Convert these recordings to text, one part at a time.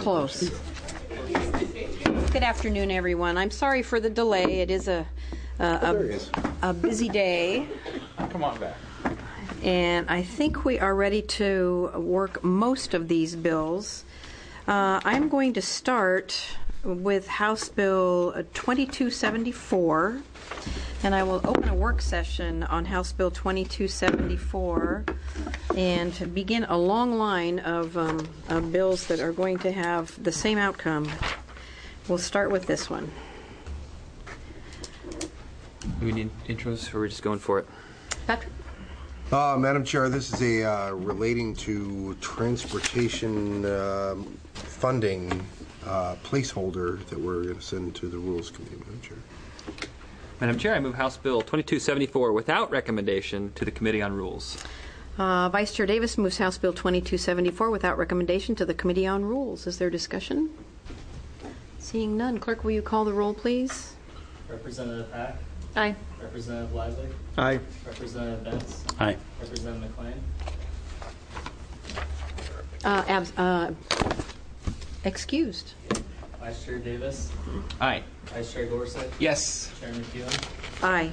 close. Good afternoon, everyone. I'm sorry for the delay. It is a busy day. Come on back. And I think we are ready to work most of these bills. I'm going to start with House Bill 2274, and I will open a work session on House Bill 2274 and begin a long line of bills that are going to have the same outcome. We'll start with this one. Do we need intros, or we're just going for it? Patrick? Madam Chair, this is a relating to transportation funding placeholder that we're going to send to the Rules Committee, Madam Chair. Madam Chair, I move House Bill 2274 without recommendation to the Committee on Rules. Vice Chair Davis moves House Bill 2274 without recommendation to the Committee on Rules. Is there discussion? Seeing none, Clerk, will you call the roll, please? Representative Hack? Aye. Representative Lively? Aye. Representative Benz? Aye. Representative McLean? Excused. Vice Chair Davis? Aye. Vice Chair Gorsuch? Yes. Chair McEwen? Aye.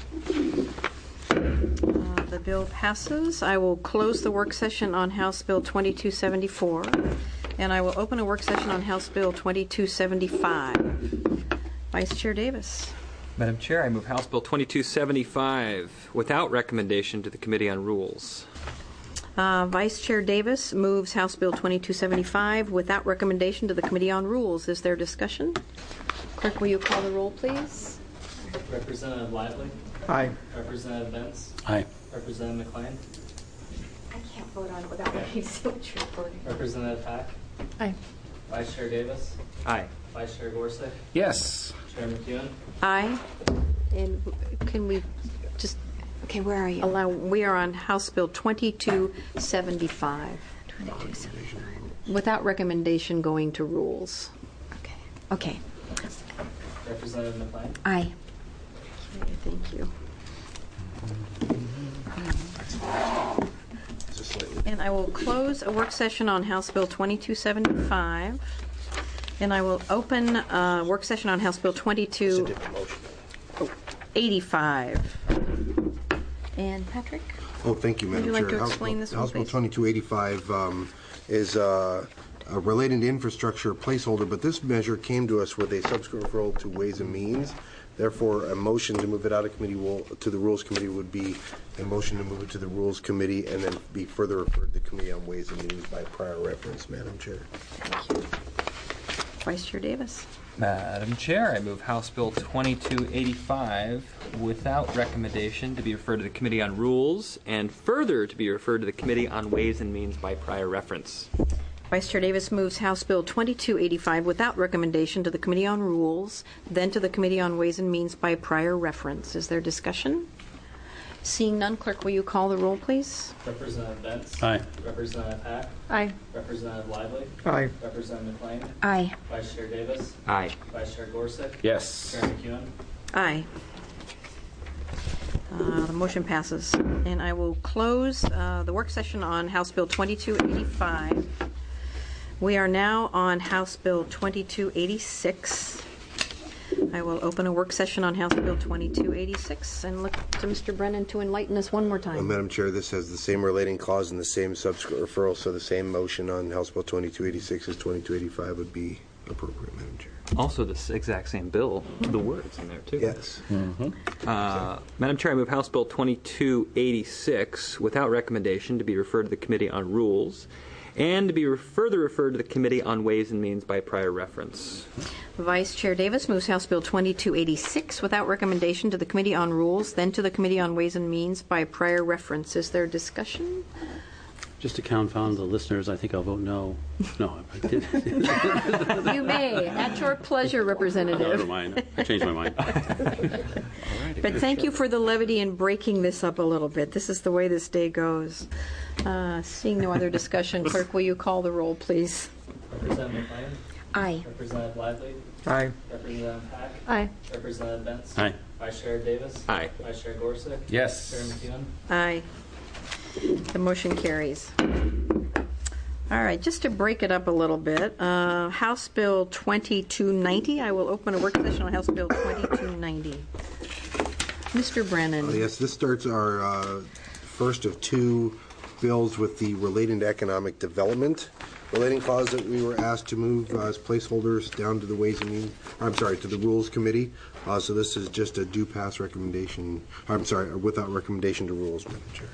The bill passes. I will close the work session on House Bill 2274, and I will open a work session on House Bill 2275. Vice Chair Davis. Madam Chair, I move House Bill 2275 without recommendation to the Committee on Rules. Vice Chair Davis moves House Bill 2275 without recommendation to the Committee on Rules. Is there discussion? Clerk, will you call the roll, please? Representative Lively? Aye. Representative Benz? Aye. Representative McLean? I can't vote on it without letting you see what you're voting. Representative Hack? Aye. Vice Chair Davis? Aye. Vice Chair Gorsuch? Yes. Chair McEwen? Aye. And can we just... Okay, where are you? We are on House Bill 2275. 2275. Without recommendation going to rules. Okay. Representative McLean? Aye. Okay, thank you. And I will close a work session on House Bill 2275. And I will open a work session on House Bill 2285. And Patrick? Oh, thank you, Madam Chair. Would you like to explain this one, House Bill please? 2285 is relating to infrastructure placeholder, but this measure came to us with a subsequent referral to Ways and Means. Therefore, a motion to move it out of committee to the Rules Committee would be a motion to move it to the Rules Committee and then be further referred to the Committee on Ways and Means by prior reference, Madam Chair. Thank you. Vice Chair Davis. Madam Chair, I move House Bill 2285 without recommendation to be referred to the Committee on Rules and further to be referred to the Committee on Ways and Means by prior reference. Vice Chair Davis moves House Bill 2285 without recommendation to the Committee on Rules, then to the Committee on Ways and Means by prior reference. Is there discussion? Seeing none, Clerk, will you call the roll, please? Representative Benz? Aye. Representative Hack? Aye. Representative Lively? Aye. Representative McLean? Aye. Vice Chair Davis? Aye. Vice Chair Gorsuch? Yes. Chair McEwen? Aye. The motion passes. And I will close the work session on House Bill 2285. We are now on House Bill 2286. I will open a work session on House Bill 2286 and look to Mr. Brennan to enlighten us one more time. Madam Chair, this has the same relating clause and the same subsequent referral, so the same motion on House Bill 2286 as 2285 would be appropriate, Madam Chair. Also, this exact same bill, the words in there, too. Yes. Madam Chair, I move House Bill 2286 without recommendation to be referred to the Committee on Rules and to be further referred to the Committee on Ways and Means by prior reference. Vice Chair Davis moves House Bill 2286 without recommendation to the Committee on Rules, then to the Committee on Ways and Means by prior reference. Is there discussion? Just to confound the listeners, I think I'll vote no. No, I did. You may, at your pleasure, Representative. Never mind. I changed my mind. But thank you for the levity in breaking this up a little bit. This is the way this day goes. Seeing no other discussion, Clerk, will you call the roll, please? Representative McLean? Aye. Representative Lively? Aye. Representative Hack? Aye. Representative Benz? Aye. Vice Chair Davis? Aye. Vice Chair Gorsuch? Yes. Chair McEwen? Aye. The motion carries. All right, just to break it up a little bit, House Bill 2290, I will open a work session on House Bill 2290. Mr. Brennan. Yes, this starts our first of two bills with the relating to economic development relating clause that we were asked to move as placeholders down to the to the Rules Committee. So this is just a do pass recommendation. Without recommendation to Rules, Madam Chair.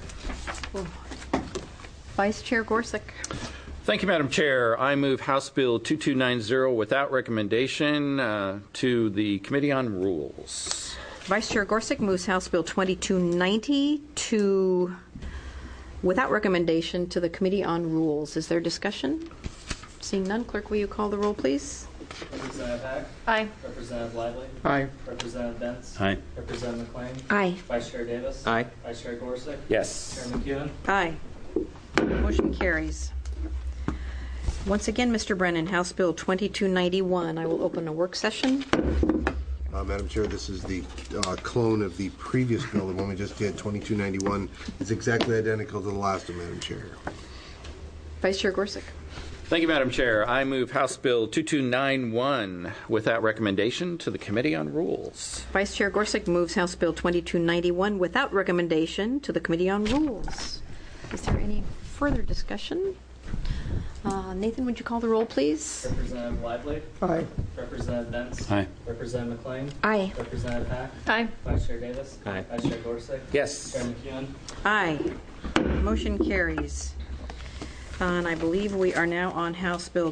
Vice Chair Gorsuch. Thank you, Madam Chair. I move House Bill 2290 without recommendation to the Committee on Rules. Vice Chair Gorsuch moves House Bill 2290 without recommendation to the Committee on Rules. Is there discussion? Seeing none, Clerk, will you call the roll, please? Representative Hack? Aye. Representative Lively? Aye. Representative Benz? Aye. Representative McLean? Aye. Vice Chair Davis? Aye. Vice Chair Gorsuch? Yes. Chair McEwen? Aye. Motion carries. Once again, Mr. Brennan, House Bill 2291. I will open a work session. Madam Chair, this is the clone of the previous bill, the one we just did, 2291. It's exactly identical to the last one, Madam Chair. Vice Chair Gorsuch. Thank you, Madam Chair. I move House Bill 2291 without recommendation to the Committee on Rules. Vice Chair Gorsuch moves House Bill 2291 without recommendation to the Committee on Rules. Is there any further discussion? Nathan, would you call the roll, please? Representative Lively? Aye. Representative Benz? Aye. Representative McLean? Aye. Representative Hack? Aye. Vice Chair Davis? Aye. Vice Chair Gorsuch? Yes. Chair McEwen? Aye. Motion carries. And I believe we are now on House Bill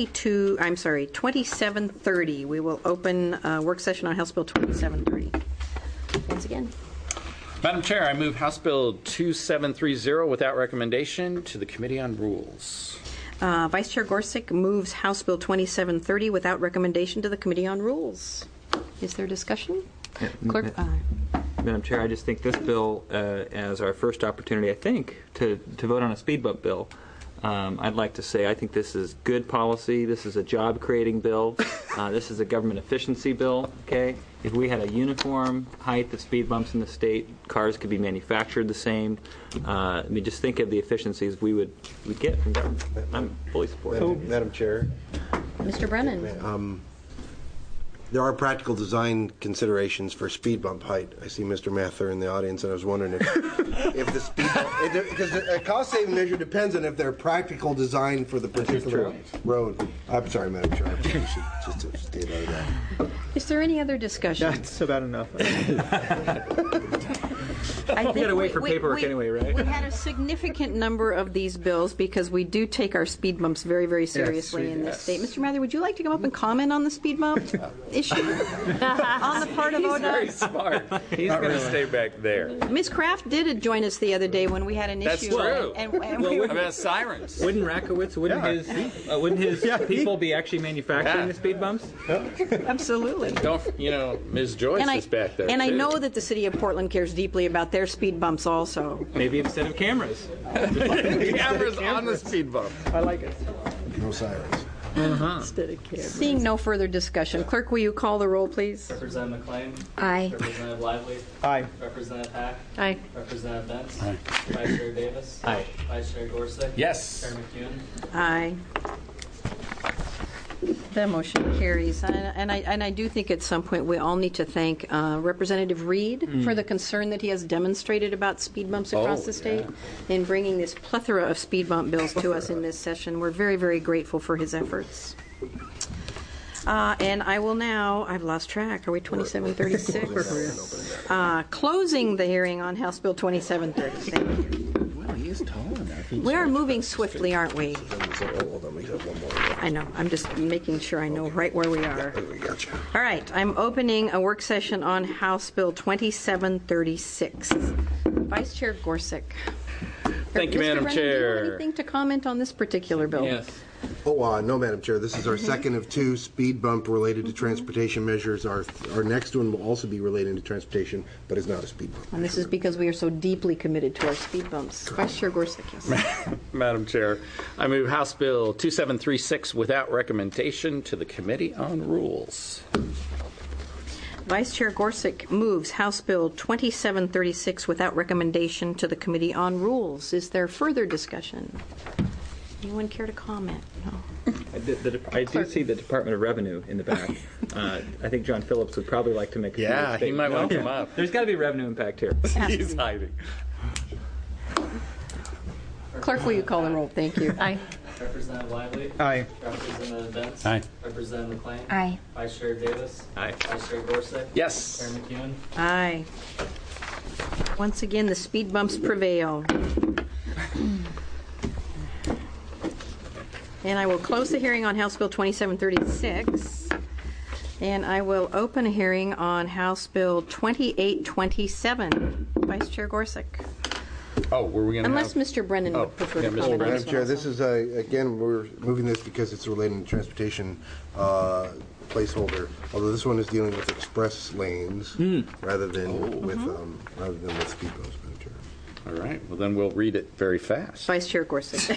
2730. We will open a work session on House Bill 2730. Once again. Madam Chair, I move House Bill 2730 without recommendation to the Committee on Rules. Vice Chair Gorsuch moves House Bill 2730 without recommendation to the Committee on Rules. Is there discussion? Clerk? Madam Chair, I just think this bill, as our first opportunity, I think, to vote on a speed bump bill, I'd like to say I think this is good policy. This is a job-creating bill. This is a government efficiency bill. Okay, if we had a uniform height of speed bumps in the state, cars could be manufactured the same. I mean, just think of the efficiencies we'd get from government. I'm fully supportive. Madam Chair. Mr. Brennan. There are practical design considerations for speed bump height. I see Mr. Mather in the audience, and I was wondering if the speed bump, because the cost-saving measure depends on if they're practical design for the particular road. I'm sorry, Madam Chair. I should just stay out of that. Is there any other discussion? That's about enough. I think You gotta wait for paperwork anyway, right? We had a significant number of these bills because we do take our speed bumps very, very seriously in this state. Mr. Mather, would you like to come up and comment on the speed bump issue on the part of Very ODOT? smart. He's going to stay back there. Ms. Kraft did join us the other day when we had an That's issue. true. And we were, About sirens. Wouldn't Rakowitz, wouldn't his people be actually manufacturing the speed bumps? absolutely. Don't, Ms. Joyce is back there, I too. know that the city of Portland cares deeply about their speed bumps also. Maybe instead of cameras. Cameras on the speed bump. I like it. No sirens. Seeing no further discussion, Clerk, will you call the roll, please? Representative McLean? Aye. Representative Lively? Aye. Representative Hack? Aye. Representative Benz? Aye. Vice Chair Davis? Aye. Vice Chair Gorsuch? Yes. Chair McEwen? Aye. The motion carries. And I do think at some point we all need to thank Representative Reed for the concern that he has demonstrated about speed bumps across the state in bringing this plethora of speed bump bills to us in this session. We're very, very grateful for his efforts. And I will now, I've lost track. Are we 2736? Closing the hearing on House Bill 2730. Thank you. Well, he is tall enough. We are moving swiftly, aren't we? Hold on, we have one more. I know. I'm just making sure I know right where we are. We got you. All right. I'm opening a work session on House Bill 2736. Vice Chair Gorsuch. Thank you, Mr. Madam Brennan, do you Chair. have anything to comment on this particular bill? Yes. Oh, no, Madam Chair. This is our second of two speed bump related to transportation measures. Our next one will also be relating to transportation, but is not a speed bump. And this is because we are so deeply committed to our speed bumps. Vice Chair Gorsuch, yes. Madam Chair, I move House Bill 2736 without recommendation to the Committee on Rules. Vice Chair Gorsuch moves House Bill 2736 without recommendation to the Committee on Rules. Is there further discussion? Anyone care to comment? No. I do see the Department of Revenue in the back. I think John Phillips would probably like to make a few Yeah, he statements. might want to come up. There's got to be revenue impact here. He's hiding. Clerk, will you call the roll? Thank you. Aye. Representative Lively. Aye. Representative Benz. Aye. Representative McLean. Aye. Vice Chair Davis. Aye. Vice Chair Gorsuch. Yes. Chair McEwen. Aye. Once again, the speed bumps prevail. And I will close the hearing on House Bill 2736. And I will open a hearing on House Bill 2827. Vice Chair Gorsuch. Oh, were we going to Unless have... Mr. Brennan Oh, would prefer yeah, to Mr. comment on Brennan. this Madam Chair, one this also. is, again, we're moving this because it's related to transportation placeholder, although this one is dealing with express lanes rather than with speed bumps, Madam Chair. All right, well, then we'll read it very fast. Vice Chair Gorsuch.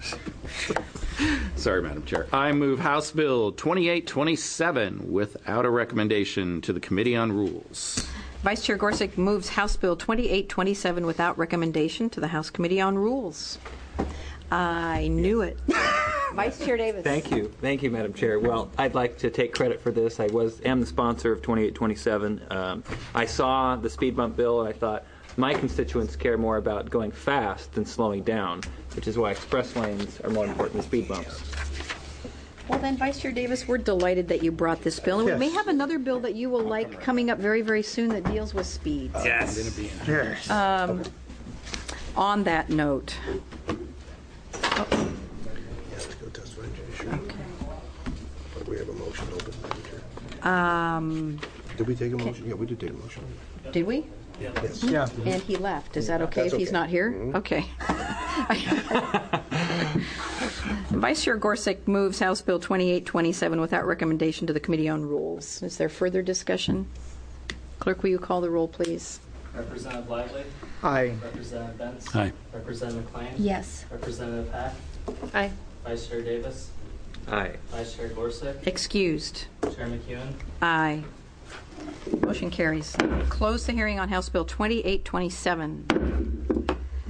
Sorry, Madam Chair. I move House Bill 2827 without a recommendation to the Committee on Rules. Vice Chair Gorsuch moves House Bill 2827 without recommendation to the House Committee on Rules. I knew it. Vice Chair Davis. Thank you, Madam Chair. Well, I'd like to take credit for this. I am the sponsor of 2827. I saw the speed bump bill and I thought my constituents care more about going fast than slowing down, which is why express lanes are more important than speed bumps. Well then, Vice Chair Davis, we're delighted that you brought this bill, and we may have another bill that you will like coming up very, very soon that deals with speed. Yes. On that note, Yes, to go testify in judiciary. But we have a motion open, Madam Chair. Did we take a motion? Yeah, we did take a motion. did we? Yes. Yeah. And he left. Is that okay That's if he's okay. not here? Okay. Vice Chair Gorsuch moves House Bill 2827 without recommendation to the Committee on Rules. Is there further discussion? Clerk, will you call the roll, please? Representative Lively. Aye. Representative Benz. Aye. Representative McLean. Yes. Representative Pack. Aye. Vice Chair Davis. Aye. Vice Chair Gorsuch. Excused. Chair McEwen. Aye. Motion carries. Close the hearing on House Bill 2827.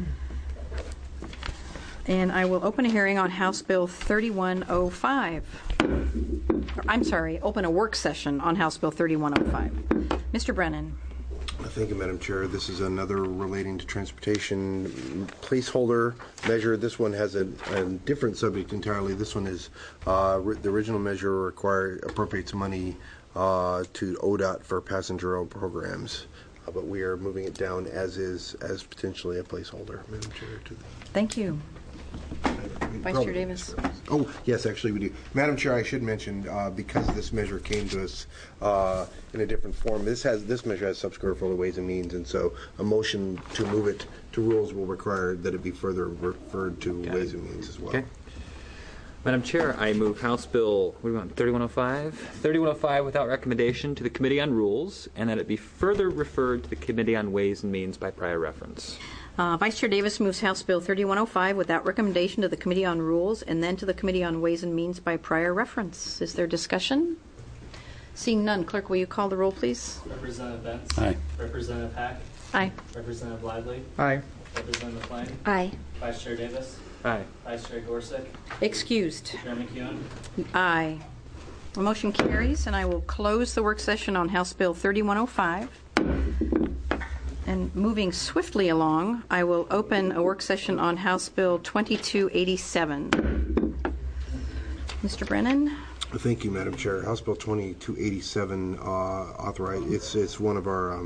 And I will open a hearing on House Bill 3105. I'm sorry, open a work session on House Bill 3105. Mr. Brennan. Thank you, Madam Chair. This is another relating to transportation placeholder measure. This one has a different subject entirely. This one is the original measure appropriates money to ODOT for passenger rail programs, but we are moving it down as potentially a placeholder, Madam Chair. Thank you. Vice Chair Davis. Oh, yes, actually we do. Madam Chair, I should mention, because this measure came to us in a different form, this measure has subsequent for the Ways and Means, and so a motion to move it to rules will require that it be further referred to Ways and Means as well. Okay. Madam Chair, I move House Bill, 3105? 3105 without recommendation to the Committee on Rules, and that it be further referred to the Committee on Ways and Means by prior reference. Vice Chair Davis moves House Bill 3105 without recommendation to the Committee on Rules and then to the Committee on Ways and Means by prior reference. Is there discussion? Seeing none, Clerk, will you call the roll, please? Representative Benz. Aye. Representative Pack. Aye. Representative Lively. Aye. Representative McLean. Aye. Vice Chair Davis. Aye. Vice Chair Gorsuch. Excused. Chair McEwen. Aye. The motion carries, and I will close the work session on House Bill 3105. And moving swiftly along, I will open a work session on House Bill 2287. Mr. Brennan? Thank you, Madam Chair. House Bill 2287 authorized. It's one of our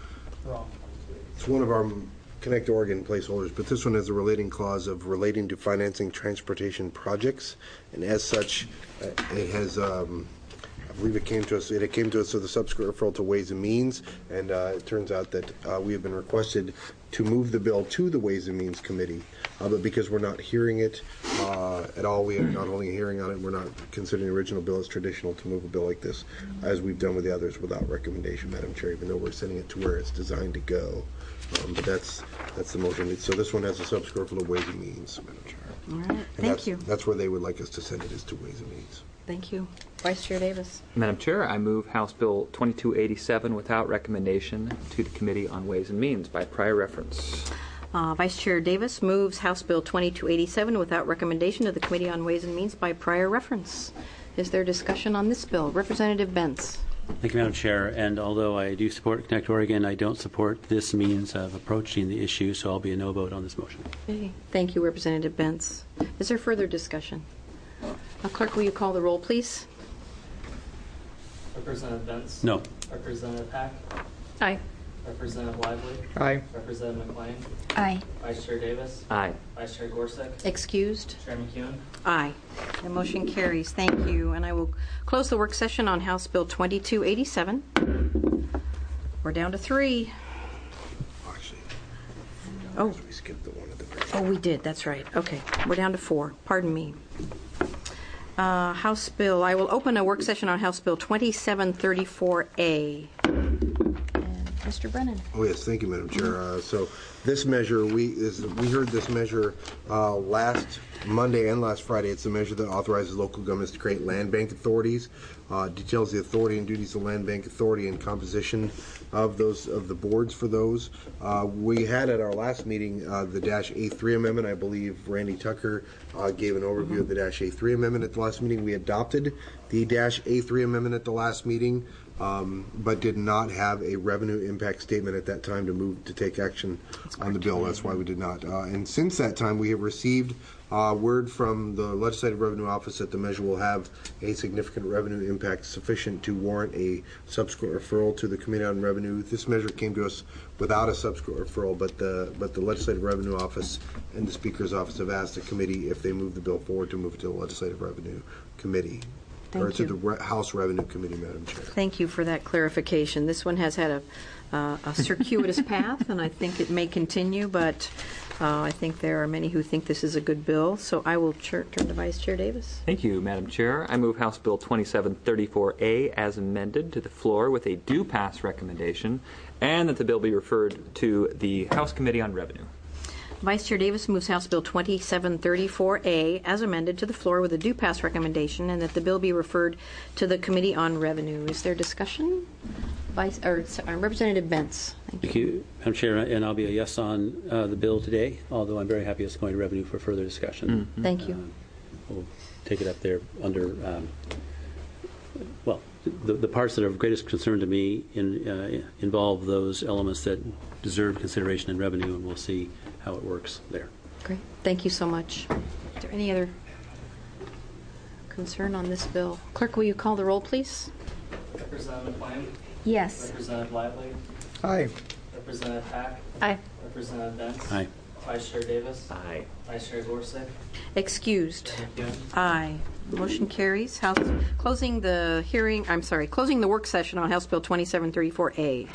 Connect Oregon placeholders, but this one has a relating clause of relating to financing transportation projects, and as such, it has. I believe it came to us. It came to us with a subsequent referral to Ways and Means, and it turns out that we have been requested to move the bill to the Ways and Means Committee, but because we're not hearing it at all, we are not holding a hearing on it. We're not considering the original bill as traditional to move a bill like this, as we've done with the others without recommendation, Madam Chair, even though we're sending it to where it's designed to go. But that's the motion. So this one has a subsequent referral to Ways and Means, Madam Chair. All right. And Thank you. That's where they would like us to send it, is to Ways and Means. Thank you. Vice Chair Davis. Madam Chair, I move House Bill 2287 without recommendation to the Committee on Ways and Means by prior reference. Vice Chair Davis moves House Bill 2287 without recommendation to the Committee on Ways and Means by prior reference. Is there discussion on this bill? Representative Bentz. Thank you, Madam Chair. And although I do support Connect Oregon, I don't support this means of approaching the issue, so I'll be a no vote on this motion. Okay. Thank you, Representative Bentz. Is there further discussion? Clerk, will you call the roll, please? Representative Bentz? No. Representative Hack? Aye. Representative Lively? Aye. Representative McLean? Aye. Vice Chair Davis? Aye. Vice Chair Gorsuch? Excused? Chair McEwen? Aye. The motion carries. Thank you. And I will close the work session on House Bill 2287. We're down to 3. Actually, Oh, we skipped the one at the very oh, we did. That's right. Okay. We're down to 4. Pardon me. House Bill, I will open a work session on House Bill 2734A. And Mr. Brennan. Oh, yes, thank you, Madam Chair. So this measure, we heard this measure last Monday and last Friday. It's a measure that authorizes local governments to create land bank authorities, details the authority and duties of land bank authority and composition of the boards for those. We had at our last meeting the -A3 amendment. I believe Randy Tucker gave an overview of the -A3 amendment at the last meeting. We adopted the -A3 amendment at the last meeting, but did not have a revenue impact statement at that time to take action on the bill. That's why we did not. And since that time, we have received word from the Legislative Revenue Office that the measure will have a significant revenue impact sufficient to warrant a subsequent referral to the Committee on Revenue. This measure came to us without a subsequent referral, but the Legislative Revenue Office and the Speaker's Office have asked the committee, if they move the bill forward, to move it to the Legislative Revenue Committee. Thank or to you. the House Revenue Committee, Madam Chair. Thank you for that clarification. This one has had a circuitous path, and I think it may continue, but I think there are many who think this is a good bill. So I will turn to Vice Chair Davis. Thank you, Madam Chair. I move House Bill 2734A as amended to the floor with a do pass recommendation, and that the bill be referred to the House Committee on Revenue. Vice Chair Davis moves House Bill 2734A as amended to the floor with a due pass recommendation, and that the bill be referred to the Committee on Revenue. Is there discussion? Representative Bentz. Thank you, Madam Chair, and I'll be a yes on the bill today, although I'm very happy it's going to revenue for further discussion. Thank you. We'll take it up there under, the parts that are of greatest concern to me involve those elements that deserve consideration in revenue, and we'll see how it works there. Great. Thank you so much. Is there any other concern on this bill? Clerk, will you call the roll, please? Representative McLean? Yes. Representative Lively? Aye. Representative Hack? Aye. Representative Bentz? Aye. Vice Chair Davis? Aye. Vice Chair Gorsuch? Excused. Chair McEwen? Aye. Motion carries. Closing the work session on House Bill 2734A.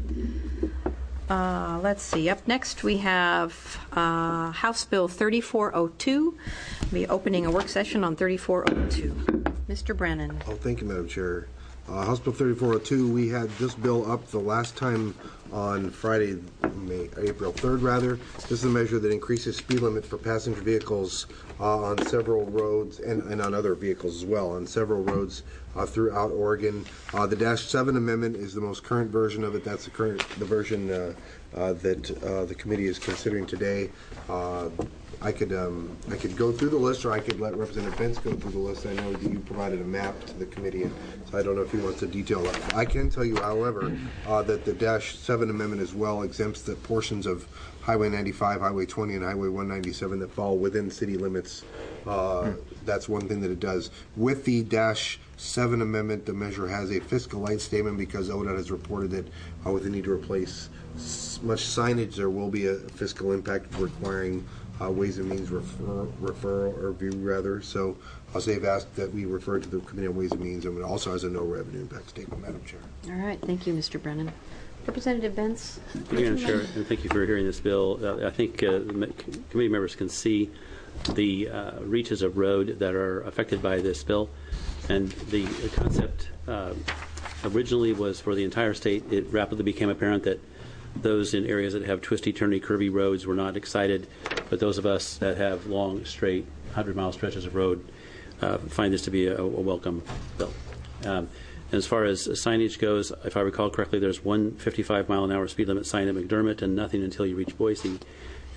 Let's see. Up next, we have House Bill 3402. We'll be opening a work session on 3402. Mr. Brennan. Oh, thank you, Madam Chair. House Bill 3402, we had this bill up the last time on Friday, April 3rd, rather. This is a measure that increases speed limit for passenger vehicles on several roads, and on other vehicles as well, on several roads throughout Oregon. The -7 amendment is the most current version of it. That's the version that the committee is considering today. I could go through the list, or I could let Representative Bentz go through the list. I know that you provided a map to the committee, and so I don't know if he wants to detail that. I can tell you, however, that the -7 amendment as well exempts the portions of Highway 95, Highway 20, and Highway 197 that fall within city limits. That's one thing that it does. With the -7 amendment, the measure has a fiscal light statement because ODOT has reported that with the need to replace much signage, there will be a fiscal impact requiring Ways and Means referral or review, rather. So they've asked that we refer to the Committee on Ways and Means, and it also has a no revenue impact statement, Madam Chair. All right. Thank you, Mr. Brennan. Representative Bentz. Thank you, Madam Chair, and thank you for hearing this bill. I think committee members can see the reaches of road that are affected by this bill, and the concept originally was for the entire state. It rapidly became apparent that those in areas that have twisty, turny, curvy roads were not excited, but those of us that have long, straight, 100-mile stretches of road find this to be a welcome bill. And as far as signage goes, if I recall correctly, there's one 55-mile-an-hour speed limit sign at McDermott and nothing until you reach Boise.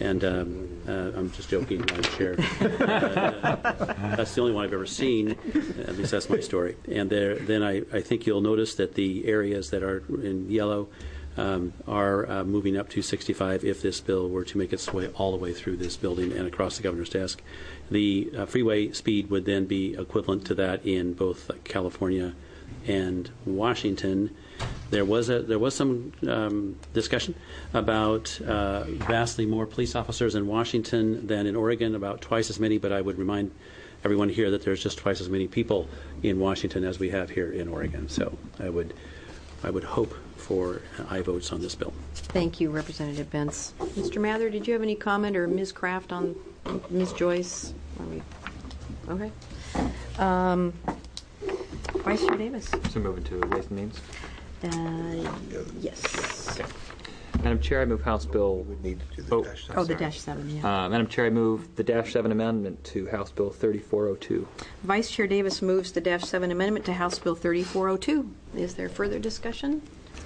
And I'm just joking, Madam Chair. That's the only one I've ever seen. At least that's my story. And then I think you'll notice that the areas that are in yellow are moving up to 65 if this bill were to make its way all the way through this building and across the governor's desk. The freeway speed would then be equivalent to that in both California and Washington. There was some discussion about vastly more police officers in Washington than in Oregon, about twice as many, but I would remind everyone here that there's just twice as many people in Washington as we have here in Oregon. So I would hope for aye votes on this bill. Thank you, Representative Bentz. Mr. Mather, did you have any comment, or Ms. Kraft on Ms. Joyce? Okay. Vice Chair Davis. So moving to Ways and Means. Yes. Okay. Madam Chair, I move House Bill. We need to do the dash seven. Oh, the -7, yeah. Madam Chair, I move the -7 amendment to House Bill 3402. Vice Chair Davis moves the -7 amendment to House Bill 3402. Is there further discussion?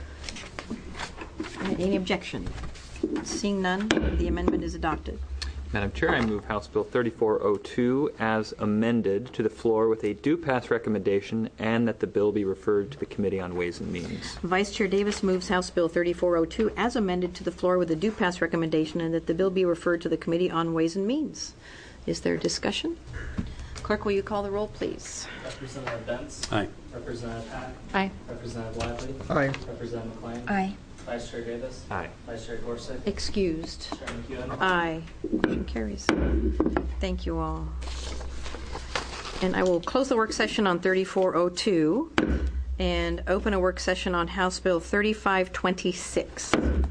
Any objection? Seeing none, the amendment is adopted. Madam Chair, I move House Bill 3402 as amended to the floor with a due pass recommendation and that the bill be referred to the Committee on Ways and Means. Vice Chair Davis moves House Bill 3402 as amended to the floor with a due pass recommendation and that the bill be referred to the Committee on Ways and Means. Is there discussion? Clerk, will you call the roll, please? Representative Bentz. Aye. Representative Hack. Aye. Representative Lively. Aye. Representative McLean. Aye. Vice Chair Davis. Aye. Vice Chair Gorsuch. Excused. Chairman McEwen. Aye. Motion carries. Thank you all. And I will close the work session on 3402 and open a work session on House Bill 3526.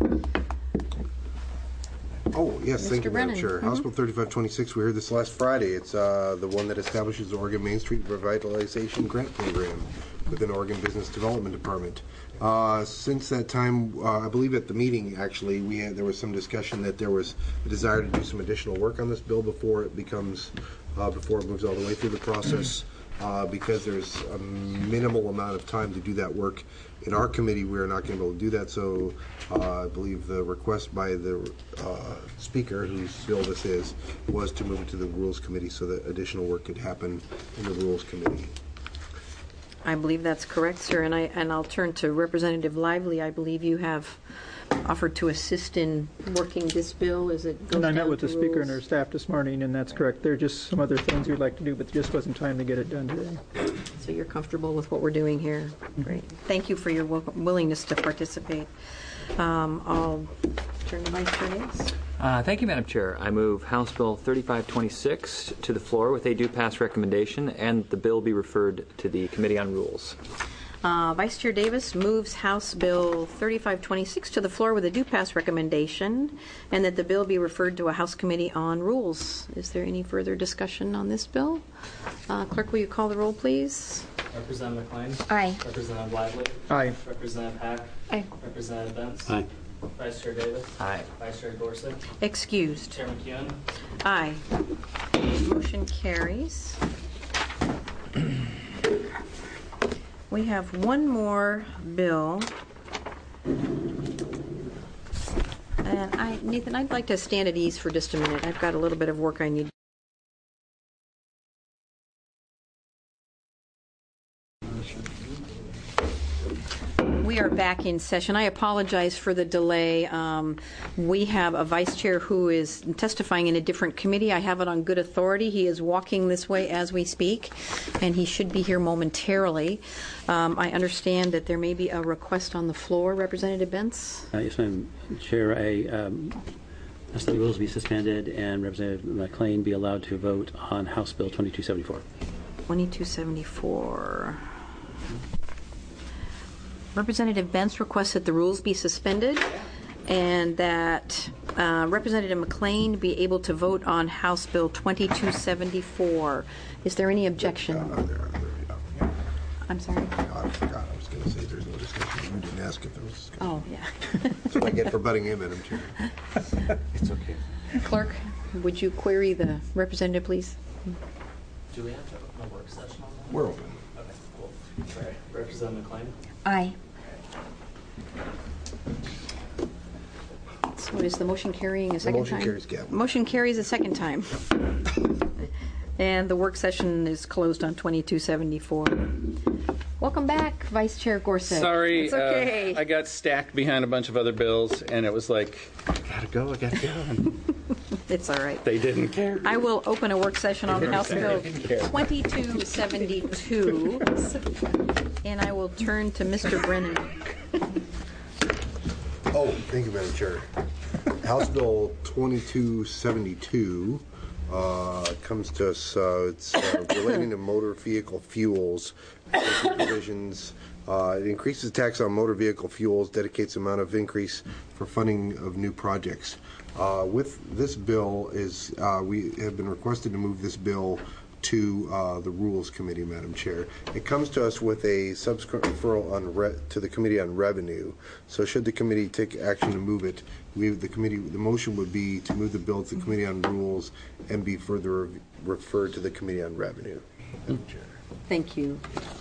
Oh, yes, thank Mr. you, Madam Brennan. Chair. House Bill 3526, we heard this last Friday. It's the one that establishes the Oregon Main Street Revitalization Grant Program within Oregon Business Development Department. Since that time, I believe at the meeting, actually, there was some discussion that there was a desire to do some additional work on this bill before it moves all the way through the process. Because there's a minimal amount of time to do that work. In our committee, we're not going to be able to do that, so I believe the request by the speaker, whose bill this is, was to move it to the Rules Committee so that additional work could happen in the Rules Committee. I believe that's correct, sir, and I'll turn to Representative Lively. I believe you have offered to assist in working this bill as it goes And I met down with to the speaker and rules. her staff this morning, and that's correct. There are just some other things we'd like to do, but there just wasn't time to get it done today. So you're comfortable with what we're doing here? Great. Thank you for your willingness to participate. I'll turn to Vice Chair Davis. Thank you, Madam Chair. I move House Bill 3526 to the floor with a due pass recommendation and the bill be referred to the Committee on Rules. Vice Chair Davis moves House Bill 3526 to the floor with a due pass recommendation and that the bill be referred to a House Committee on Rules. Is there any further discussion on this bill? Clerk, will you call the roll, please? Representative McLean. Aye. Representative Lively. Aye. Representative Hack. Aye. Representative Bentz. Aye. Vice Chair Davis. Aye. Vice Chair Gorsuch. Excused. Chairman McEwen. Aye. Motion carries. We have one more bill. And Nathan, I'd like to stand at ease for just a minute. I've got a little bit of work I need. We are back in session. I apologize for the delay. We have a vice chair who is testifying in a different committee. I have it on good authority. He is walking this way as we speak, and he should be here momentarily. I understand that there may be a request on the floor. Representative Bentz? Yes, Madam Chair. I ask that the rules be suspended and Representative McLean be allowed to vote on House Bill 2274. 2274. Representative Bentz requests that the rules be suspended and that Representative McLean be able to vote on House Bill 2274. Is there any objection? I'm sorry? I forgot. I was going to say there's no discussion. You didn't ask if there was discussion. Oh, yeah. That's what I get for butting in, Madam Chair. It's okay. Clerk, would you query the representative, please? Do we have to open a work session on that? We're open. Okay, cool. Sorry. Representative McLean. Aye. So What is the motion carrying a second motion time? carries, Gavin. Motion carries a second time. And the work session is closed on 2274. Welcome back, Vice Chair Gorsuch. Sorry, It's okay. I got stacked behind a bunch of other bills, and it was like, I gotta go. It's all right. They didn't care. I will open a work session on House Bill 2272, and I will turn to Mr. Brennan. Oh, thank you, Madam Chair. House Bill 2272 comes to us, it's relating to motor vehicle fuels, provisions. It increases tax on motor vehicle fuels, dedicates amount of increase for funding of new projects. With this bill we have been requested to move this bill to the Rules Committee, Madam Chair. It comes to us with a subsequent referral to the Committee on Revenue. So should the committee take action to move it, the motion would be to move the bill to the Committee on Rules and be further referred to the Committee on Revenue, Madam Chair. Thank you.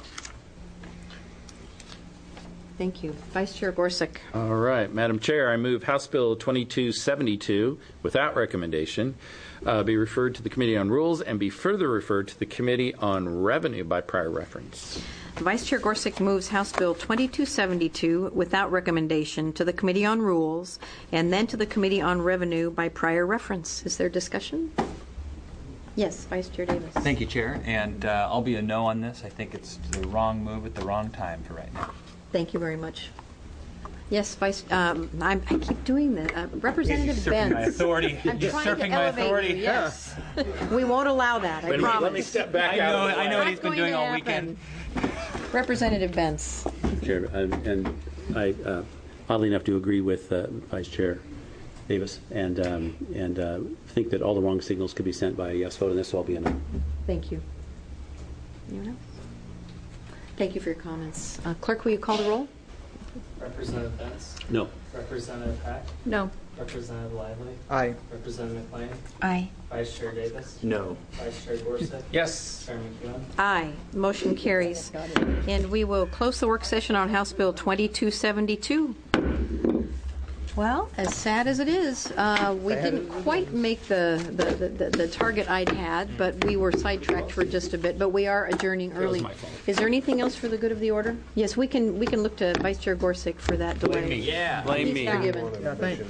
Thank you. Vice Chair Gorsuch. All right, Madam Chair, I move House Bill 2272 without recommendation be referred to the Committee on Rules and be further referred to the Committee on Revenue by prior reference. Vice Chair Gorsuch moves House Bill 2272 without recommendation to the Committee on Rules and then to the Committee on Revenue by prior reference. Is there discussion? Yes, Vice Chair Davis. Thank you, Chair. And I'll be a no on this. I think it's the wrong move at the wrong time for right now. Thank you very much. Yes, Vice. I keep doing that. Representative Usurping my Benz. authority. I'm trying to Usurping my elevate authority. you. Yes. We won't allow that. I promise. Let me step back out. I know what he's been Not doing going all to weekend. happen. Representative Benz. Chair, and I oddly enough do agree with Vice Chair Davis, and think that all the wrong signals could be sent by a yes vote, and this will all be a no. Thank you. Anyone else? Thank you for your comments. Clerk, will you call the roll? Representative Benz. No. Representative Hack. No. Representative Lively. Aye. Representative McLean. Aye. Vice Chair Davis. No. Vice Chair Gorsuch. Yes. Chair McEwen. Aye. Motion carries. And we will close the work session on House Bill 2272. Well, as sad as it is, we didn't quite make the target I'd had, but we were sidetracked for just a bit. But we are adjourning early. my fault. Is there anything else for the good of the order? Yes, we can look to Vice Chair Gorsuch for that delay. Yeah. Blame He's me. forgiven. Yeah, thanks.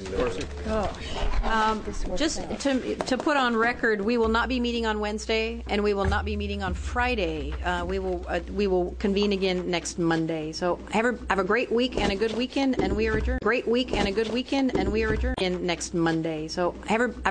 Just to put on record, we will not be meeting on Wednesday, and we will not be meeting on Friday. We will convene again next Monday. So have a great week and a good weekend, and we are adjourned. Great week and a good weekend, and we are adjourned again next Monday. So have a